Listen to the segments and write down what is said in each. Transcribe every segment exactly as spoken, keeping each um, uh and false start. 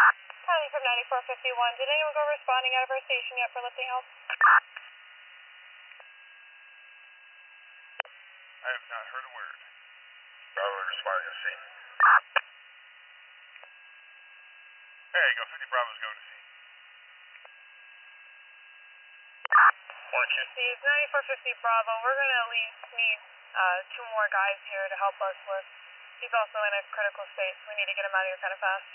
Calling from ninety-four fifty-one. Did anyone go responding out of our station yet for lifting help? I have not heard a word. Bravo responding to scene. There you go, fifty Bravo's going to scene. One two. Steve, ninety-four fifty Bravo. We're going to at least need uh, two more guys here to help us lift. He's also in a critical state, so we need to get him out of here kind of fast.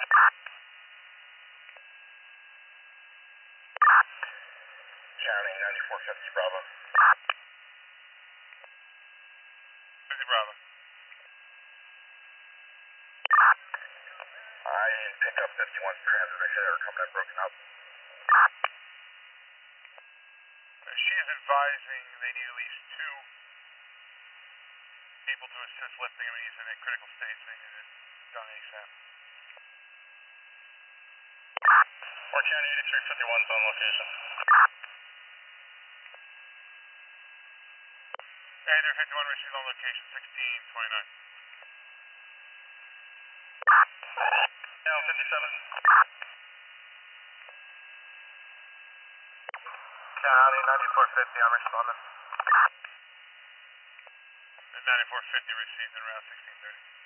County ninety-four fifty Bravo. fifty Bravo. I didn't pick up fifty-one transit. They said they were coming in broken up. She is advising they need at least two people to assist lifting him. He's in a critical state, so they need it done ASAP. Orange County eighty-three fifty-one is on location. eighty-three fifty-one received on location, sixteen twenty-nine. Down fifty-seven. County ninety-four fifty, I'm responding. ninety-four fifty received in route sixteen thirty.